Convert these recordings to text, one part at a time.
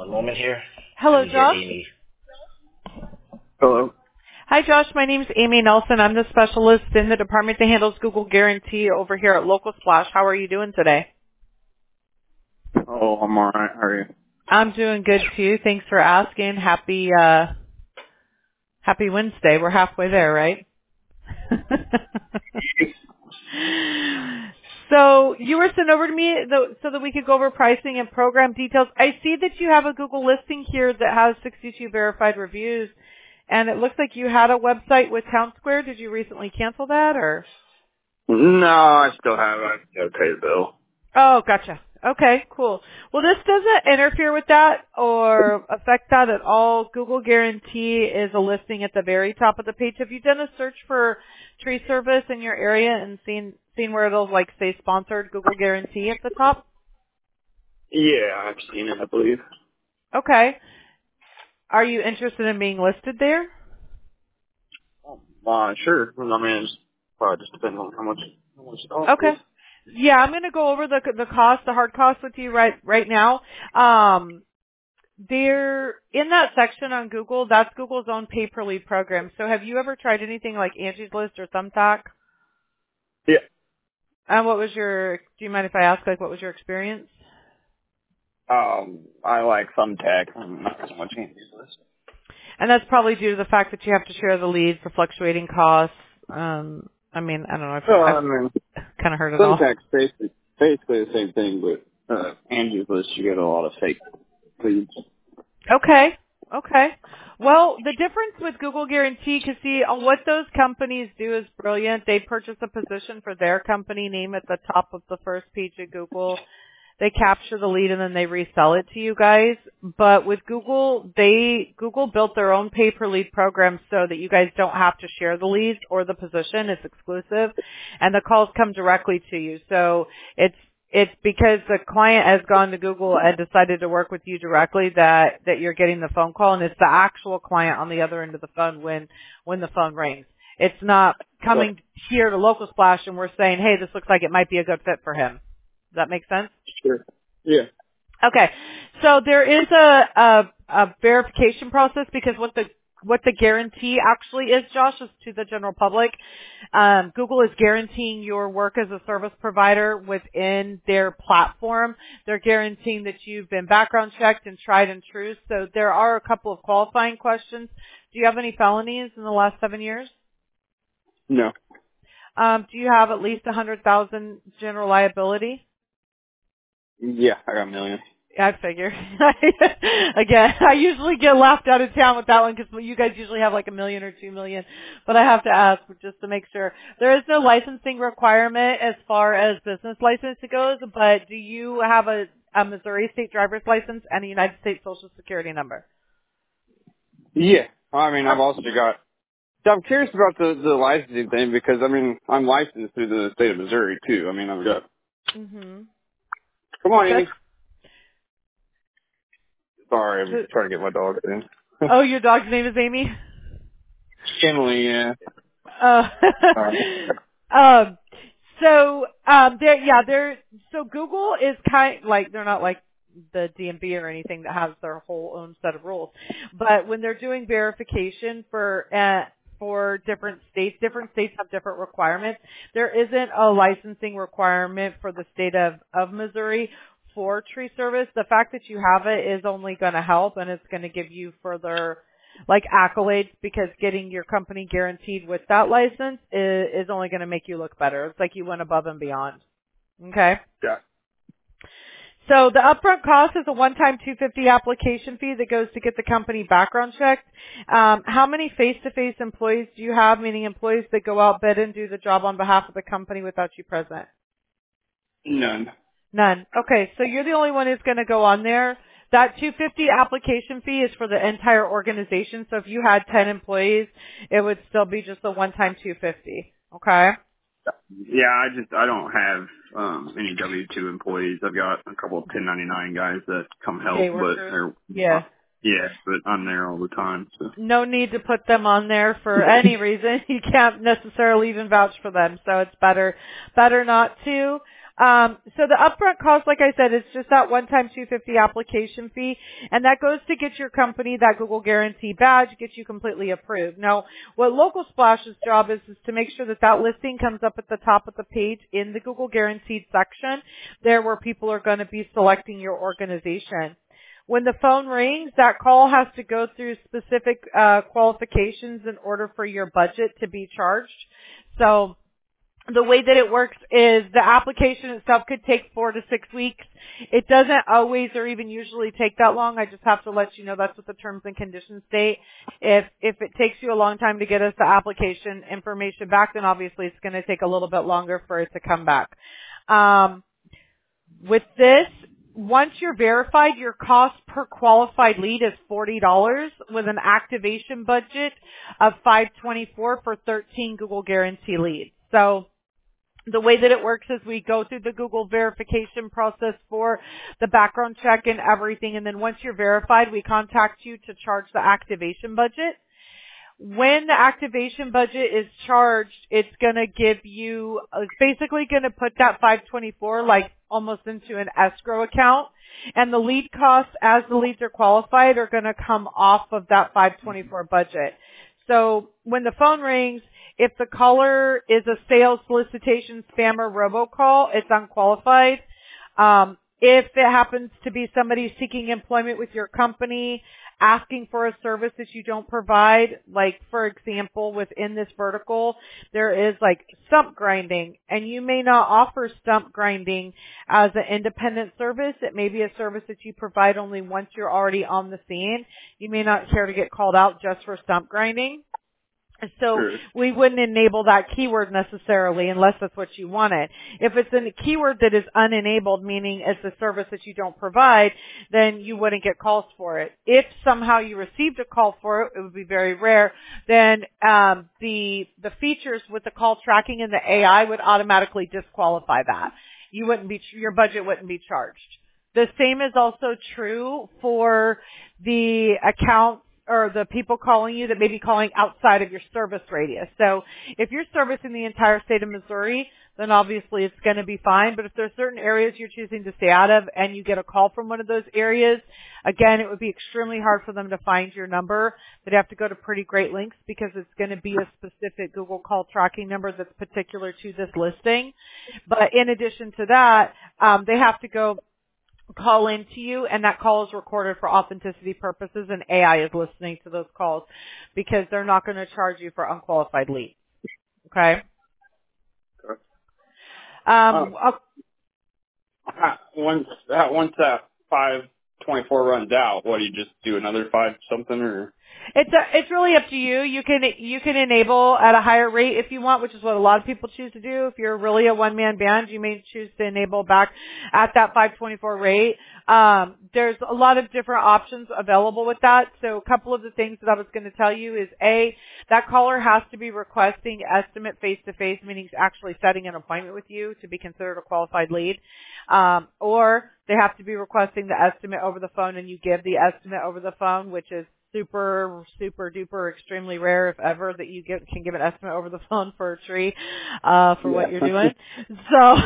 One moment here. Let Hello, me get Josh. Amy. Hello. Hi, Josh. My name's Amy Nelson. I'm the specialist in the department that handles Google Guarantee over here at Local Splash. How are you doing today? Oh, I'm alright. How are you? I'm doing good too. Thanks for asking. Happy Wednesday. We're halfway there, right? So you were sent over to me so that we could go over pricing and program details. I see that you have a Google listing here that has 62 verified reviews, and it looks like you had a website with Town Square. Did you recently cancel that, or? No, I still have. I gotta pay the bill. Oh, gotcha. Okay, cool. Well, this doesn't interfere with that or affect that at all. Google Guarantee is a listing at the very top of the page. Have you done a search for tree service in your area and seen where it'll like say sponsored Google Guarantee at the top? Yeah, I've seen it, I believe. Okay. Are you interested in being listed there? Sure. I mean, it's probably just depends on how much it costs. Okay. Yeah, I'm going to go over the cost, the hard cost with you right now. They're in that section on Google. That's Google's own pay per lead program. So have you ever tried anything like Angie's List or Thumbtack? Yeah. And do you mind if I ask, like, what was your experience? I like Thumbtack. I'm not so much Angie's List. And that's probably due to the fact that you have to share the leads for fluctuating costs. I don't know. Well, I I've mean, kind of heard it all. Thumbtack's basically the same thing, but Angie's List, you get a lot of fake leads. Okay. Okay. Well, the difference with Google Guarantee, because see, what those companies do is brilliant. They purchase a position for their company name at the top of the first page of Google. They capture the lead and then they resell it to you guys. But with Google, Google built their own pay per lead program so that you guys don't have to share the leads or the position. It's exclusive and the calls come directly to you. So it's because the client has gone to Google and decided to work with you directly that you're getting the phone call, and it's the actual client on the other end of the phone when the phone rings. It's not coming here to Local Splash and we're saying, hey, this looks like it might be a good fit for him. Does that make sense? Sure. Yeah. Okay. So there is a verification process because what the guarantee actually is, Josh, is to the general public. Google is guaranteeing your work as a service provider within their platform. They're guaranteeing that you've been background checked and tried and true. So there are a couple of qualifying questions. Do you have any felonies in the last 7 years? No. Do you have at least 100,000 general liability? Yeah, I got a million. I figure. Again, I usually get laughed out of town with that one because you guys usually have like 1 million or 2 million. But I have to ask just to make sure. There is no licensing requirement as far as business license goes, but do you have a Missouri state driver's license and a United States social security number? Yeah. I mean, I've also got... So I'm curious about the licensing thing because, I mean, I'm licensed through the state of Missouri, too. I mean, I've got... Mm-hmm. Come on, That's, Amy. Sorry, I'm trying to get my dog in. oh, your dog's name is Amy? Emily, yeah. Uh, Sorry. um, so Google is they're not like the DMV or anything that has their whole own set of rules. But when they're doing verification for different states have different requirements. There isn't a licensing requirement for the state of Missouri for tree service. The fact that you have it is only going to help, and it's going to give you further like accolades because getting your company guaranteed with that license is only going to make you look better. It's like you went above and beyond. Okay. Yeah. So the upfront cost is a one-time $250 application fee that goes to get the company background checked. How many face-to-face employees do you have, meaning employees that go out, bid, and do the job on behalf of the company without you present? None. None. Okay, so you're the only one who's going to go on there. That $250 application fee is for the entire organization. So if you had 10 employees, it would still be just a one-time $250. Okay? Yeah, I don't have any W-2 employees. I've got a couple of 1099 guys that come help, Day but workers. they're Yeah. yeah, but I'm there all the time. So No need to put them on there for any reason. You can't necessarily even vouch for them, so it's better not to. So the upfront cost, like I said, is just that one-time $250 application fee, and that goes to get your company that Google Guarantee badge, get you completely approved. Now, what Local Splash's job is to make sure that that listing comes up at the top of the page in the Google Guaranteed section, there where people are going to be selecting your organization. When the phone rings, that call has to go through specific qualifications in order for your budget to be charged. So the way that it works is the application itself could take 4 to 6 weeks. It doesn't always or even usually take that long. I just have to let you know that's what the terms and conditions state. If it takes you a long time to get us the application information back, then obviously it's going to take a little bit longer for it to come back. With this, once you're verified, your cost per qualified lead is $40 with an activation budget of $524 for 13 Google Guarantee leads. So the way that it works is we go through the Google verification process for the background check and everything, and then once you're verified, we contact you to charge the activation budget. When the activation budget is charged, it's basically going to put that 524 like almost into an escrow account, and the lead costs as the leads are qualified are going to come off of that 524 budget. So when the phone rings, if the caller is a sales solicitation spam or robocall, it's unqualified. If it happens to be somebody seeking employment with your company, asking for a service that you don't provide, like for example, within this vertical, there is like stump grinding, and you may not offer stump grinding as an independent service. It may be a service that you provide only once you're already on the scene. You may not care to get called out just for stump grinding. So we wouldn't enable that keyword necessarily unless that's what you wanted. If it's a keyword that is unenabled, meaning it's a service that you don't provide, then you wouldn't get calls for it. If somehow you received a call for it, it would be very rare, then the features with the call tracking and the AI would automatically disqualify that. Your budget wouldn't be charged. The same is also true for the accounts or the people calling you that may be calling outside of your service radius. So if you're servicing the entire state of Missouri, then obviously it's going to be fine. But if there's certain areas you're choosing to stay out of and you get a call from one of those areas, again, it would be extremely hard for them to find your number. They'd have to go to pretty great lengths because it's going to be a specific Google call tracking number that's particular to this listing. But in addition to that, they have to go call in to you, and that call is recorded for authenticity purposes, and AI is listening to those calls because they're not going to charge you for unqualified leads. Okay? Once that 524 runs out, what do you just do another 5 something or? It's really up to you. You can enable at a higher rate if you want, which is what a lot of people choose to do. If you're really a one-man band, you may choose to enable back at that 524 rate. There's a lot of different options available with that. So a couple of the things that I was going to tell you is that caller has to be requesting estimate face-to-face, meaning actually setting an appointment with you to be considered a qualified lead. Or they have to be requesting the estimate over the phone, and you give the estimate over the phone, which is super, super duper, extremely rare, if ever, that you can give an estimate over the phone for a tree, for what you're doing. So,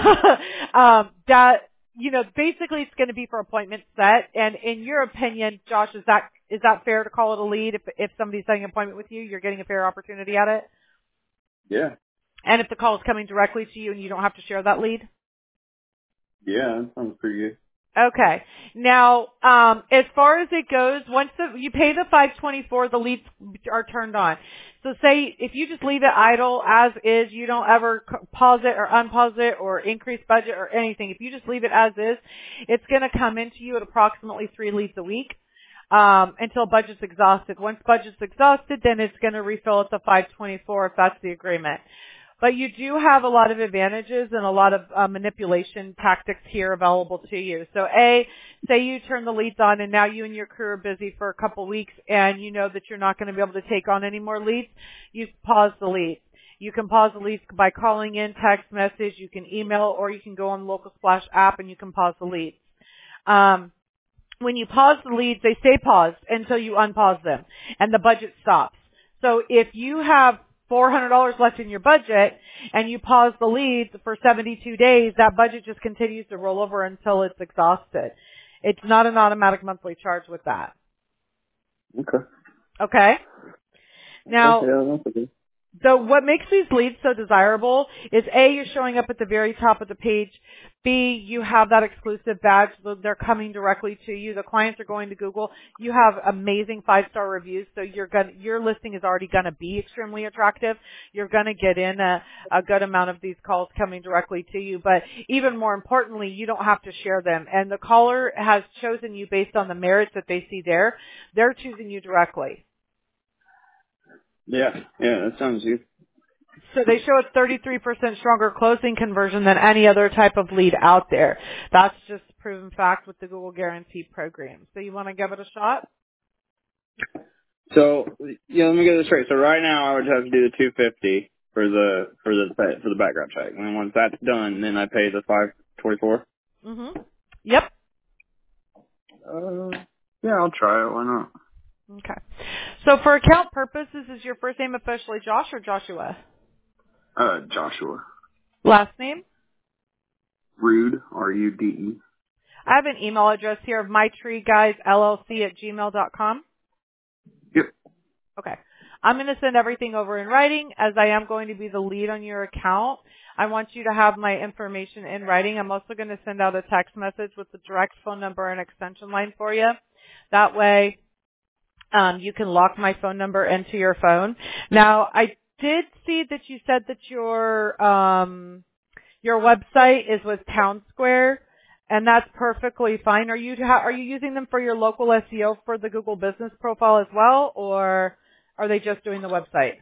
basically it's going to be for appointment set. And in your opinion, Josh, is that fair to call it a lead? If somebody's setting an appointment with you, you're getting a fair opportunity at it? Yeah. And if the call is coming directly to you and you don't have to share that lead? Yeah, that sounds pretty good. Okay. Now, as far as it goes, once you pay the $524, the leads are turned on. So say if you just leave it idle as is, you don't ever pause it or unpause it or increase budget or anything. If you just leave it as is, it's going to come into you at approximately 3 leads a week until budget's exhausted. Once budget's exhausted, then it's going to refill at the $524 if that's the agreement. But you do have a lot of advantages and a lot of manipulation tactics here available to you. So say you turn the leads on and now you and your crew are busy for a couple weeks and you know that you're not going to be able to take on any more leads, you pause the leads. You can pause the leads by calling in, text message, you can email, or you can go on the Local Splash app and you can pause the leads. When you pause the leads, they stay paused until you unpause them and the budget stops. So if you have $400 left in your budget and you pause the leads for 72 days, that budget just continues to roll over until it's exhausted. It's not an automatic monthly charge with that. Okay. Okay? Now, Yeah, that's okay. so what makes these leads so desirable is A, you're showing up at the very top of the page. B, you have that exclusive badge. So they're coming directly to you. The clients are going to Google. You have amazing 5-star reviews, so your listing is already going to be extremely attractive. You're going to get in a good amount of these calls coming directly to you. But even more importantly, you don't have to share them. And the caller has chosen you based on the merits that they see there. They're choosing you directly. Yeah, that sounds good. So they show a 33% stronger closing conversion than any other type of lead out there. That's just proven fact with the Google Guarantee program. So you want to give it a shot? So, yeah, let me get this straight. So right now I would have to do the $250 for the background check. And then once that's done, then I pay the $524. Mm-hmm. Yep. Yeah, I'll try it. Why not? Okay. So for account purposes, is your first name officially Josh or Joshua? Joshua. Last name? Rude, R-U-D-E. I have an email address here of mytreeguysllc@gmail.com. Yep. Okay. I'm going to send everything over in writing as I am going to be the lead on your account. I want you to have my information in writing. I'm also going to send out a text message with the direct phone number and extension line for you. That way, you can lock my phone number into your phone. Now, I did see that you said that your website is with Town Square, and that's perfectly fine. Are you using them for your local SEO for the Google Business Profile as well, or are they just doing the website?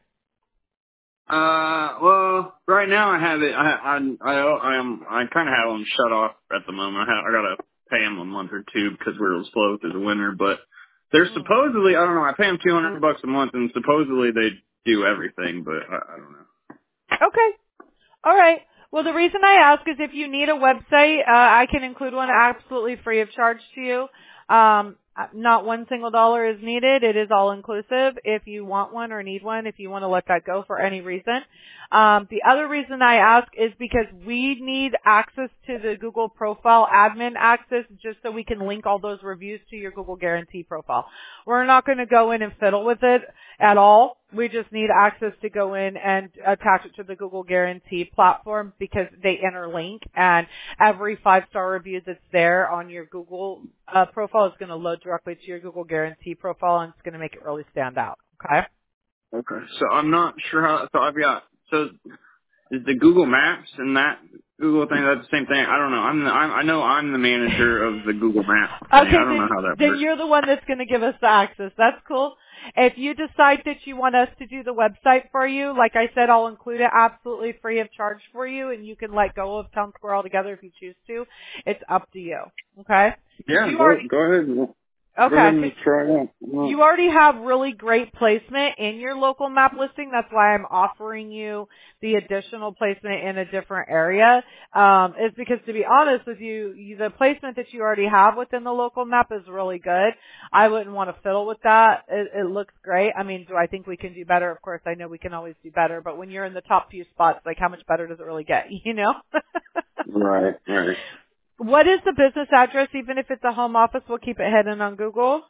Well, right now I have it. I kind of have them shut off at the moment. I gotta pay them a month or two because we're a little slow through the winter. But they're supposedly, I don't know. I pay them $200 a month, and supposedly they do everything. But I don't know. Okay. All right. Well, the reason I ask is if you need a website, I can include one absolutely free of charge to you. Not one single dollar is needed. It is all inclusive. If you want one or need one, if you want to let that go for any reason. The other reason I ask is because we need access to the Google profile, admin access, just so we can link all those reviews to your Google Guarantee profile. We're not going to go in and fiddle with it at all. We just need access to go in and attach it to the Google Guarantee platform because they interlink, and every 5-star review that's there on your Google profile is going to load directly to your Google Guarantee profile, and it's going to make it really stand out. Okay? Okay. So I'm not sure how. So is the Google Maps and that Google thing, that's the same thing? I don't know. I know I'm the manager of the Google Maps thing. Okay, I don't know how that then works. you're the one that's going to give us the access. That's cool. If you decide that you want us to do the website for you, like I said, I'll include it absolutely free of charge for you, and you can let go of Town Square altogether if you choose to. It's up to you. Okay? Yeah, go ahead. Okay. Go ahead and try it out. You already have really great placement in your local map listing. That's why I'm offering you the additional placement in a different area. Is because, to be honest with you, the placement that you already have within the local map is really good. I wouldn't want to fiddle with that. It looks great. I mean, do I think we can do better? Of course, I know we can always do better. But when you're in the top few spots, like, how much better does it really get? You know? Right. What is the business address? Even if it's a home office, we'll keep it hidden on Google.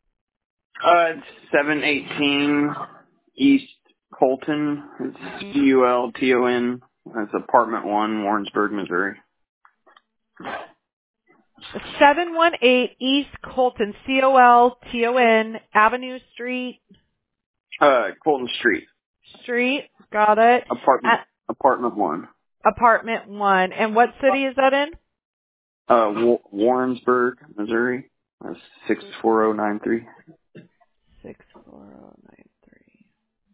It's 718 East Colton. It's Culton. That's apartment 1, Warrensburg, Missouri. 718 East Colton, Colton, Avenue Street. Colton Street. Got it. Apartment 1. Apartment 1. And what city is that in? Warrensburg, Missouri. That's 64093. 64093.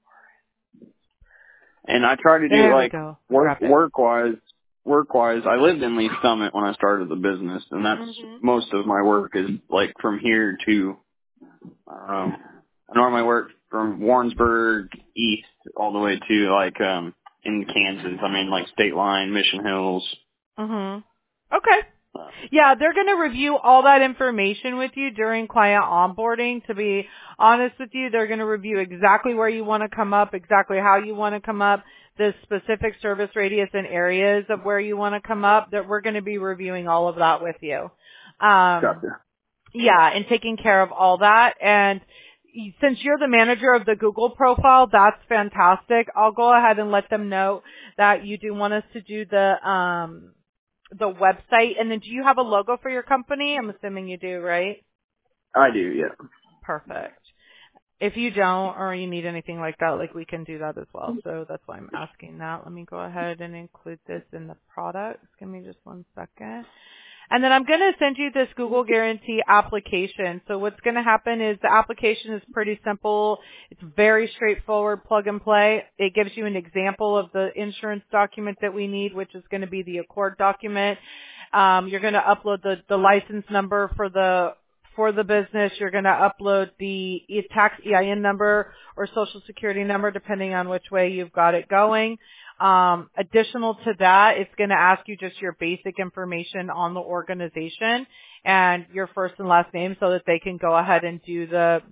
And I try to do There we like go. work-wise. I lived in Lee Summit when I started the business, and that's most of my work is like from here to. I normally work from Warrensburg east all the way to like in Kansas. I mean like State Line, Mission Hills. Okay. Yeah, they're going to review all that information with you during client onboarding. To be honest with you, they're going to review exactly where you want to come up, exactly how you want to come up, the specific service radius and areas of where you want to come up. That we're going to be reviewing all of that with you. Gotcha. Yeah, and taking care of all that. And since you're the manager of the Google profile, that's fantastic. I'll go ahead and let them know that you do want us to do the website. And then do you have a logo for your company? I'm assuming you do, right? I do, yeah. Perfect. If you don't or you need anything like that, like we can do that as well. So that's why I'm asking that. Let me go ahead and include this in the products. Give me just 1 second. And then I'm going to send you this Google Guarantee application. So what's going to happen is the application is pretty simple. It's very straightforward, plug and play. It gives you an example of the insurance document that we need, which is going to be the Accord document. You're going to upload the license number for the business. You're going to upload the tax EIN number or social security number, depending on which way you've got it going. Additional to that, it's going to ask you just your basic information on the organization and your first and last name so that they can go ahead and do the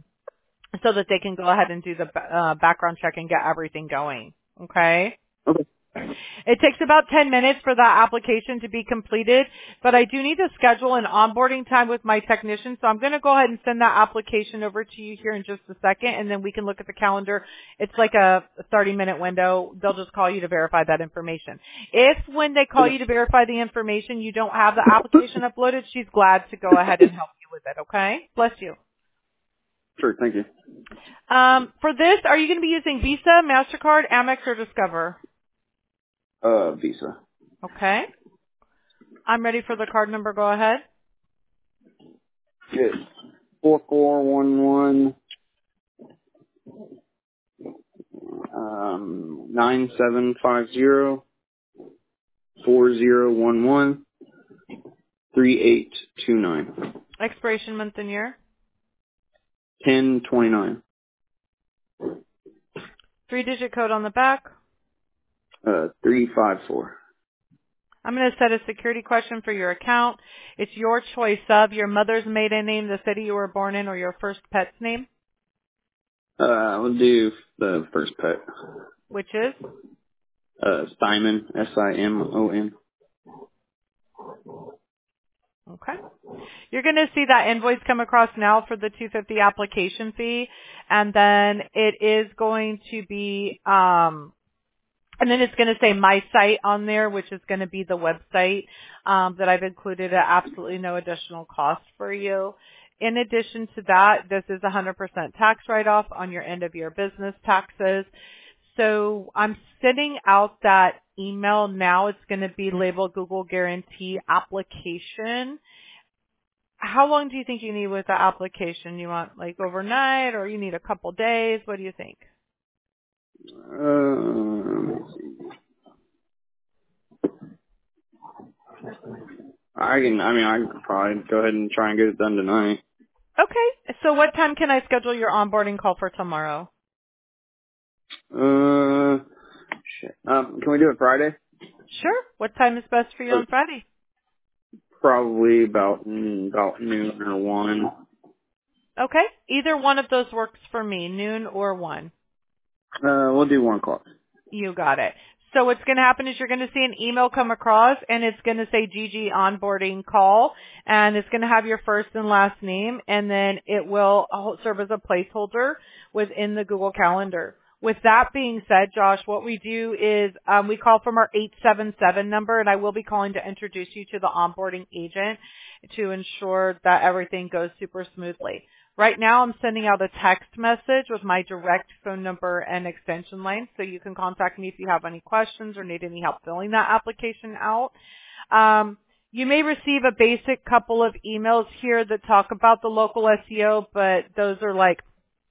background check and get everything going. Okay? Okay. It takes about 10 minutes for that application to be completed, but I do need to schedule an onboarding time with my technician, so I'm going to go ahead and send that application over to you here in just a second, and then we can look at the calendar. It's like a 30-minute window. They'll just call you to verify that information. If when they call you to verify the information, you don't have the application uploaded, she's glad to go ahead and help you with it, okay? Bless you. Sure, thank you. For this, are you going to be using Visa, MasterCard, Amex, or Discover? Visa. Okay. I'm ready for the card number. Go ahead. Good. 4411 9750 4011 3829 Expiration month and year. 1029 3-digit code on the back. 354. I'm going to set a security question for your account. It's your choice of your mother's maiden name, the city you were born in, or your first pet's name. We'll do the first pet. Which is? Simon, Simon. Okay. You're going to see that invoice come across now for the $250 application fee, and then it is going to be, and then it's going to say my site on there, which is going to be the website that I've included at absolutely no additional cost for you. In addition to that, this is 100% tax write-off on your end of your business taxes. So I'm sending out that email now. It's going to be labeled Google Guarantee Application. How long do you think you need with the application? You want like overnight or you need a couple days? What do you think? I can probably go ahead and try and get it done tonight. Okay. So what time can I schedule your onboarding call for tomorrow? Shit. Can we do it Friday? Sure. What time is best for you on Friday? Probably about noon or 1. Okay. Either one of those works for me, noon or 1. We'll do 1 o'clock. You got it. So what's going to happen is you're going to see an email come across, and it's going to say GG onboarding call, and it's going to have your first and last name, and then it will serve as a placeholder within the Google Calendar. With that being said, Josh, what we do is we call from our 877 number, and I will be calling to introduce you to the onboarding agent to ensure that everything goes super smoothly. Right now, I'm sending out a text message with my direct phone number and extension line, so you can contact me if you have any questions or need any help filling that application out. You may receive a basic couple of emails here that talk about the local SEO, but those are like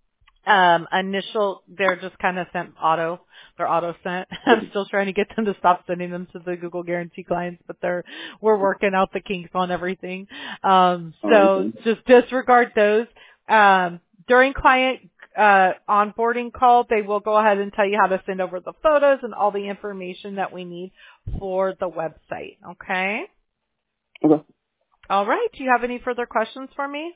they're just kind of sent auto. They're auto sent. I'm still trying to get them to stop sending them to the Google Guarantee clients, but we're working out the kinks on everything. So just disregard those. During client onboarding call, they will go ahead and tell you how to send over the photos and all the information that we need for the website. Okay? Okay. All right. Do you have any further questions for me?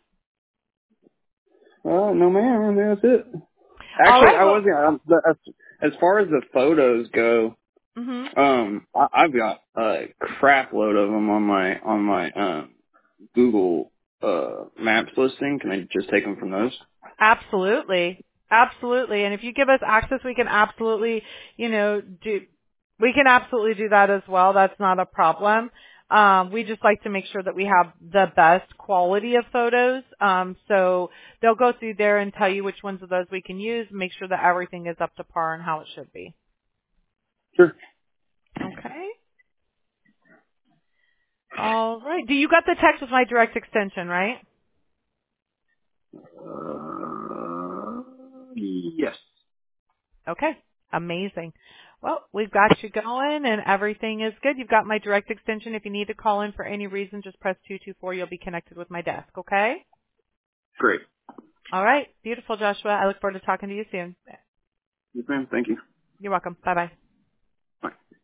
No, ma'am. I mean, that's it. All Actually, right. I Well. wasn't. As far as the photos go, Mhm. I've got a crap load of them on my Google Maps listing. Can I just take them from those? Absolutely. Absolutely. And if you give us access, we can absolutely, we can absolutely do that as well. That's not a problem. We just like to make sure that we have the best quality of photos. So they'll go through there and tell you which ones of those we can use and make sure that everything is up to par and how it should be. Sure. Okay. All right. Do you got the text with my direct extension, right? Yes. Okay. Amazing. Well, we've got you going and everything is good. You've got my direct extension. If you need to call in for any reason, just press 224. You'll be connected with my desk, okay? Great. All right. Beautiful, Joshua. I look forward to talking to you soon. Yes, ma'am. Thank you. You're welcome. Bye-bye. Bye.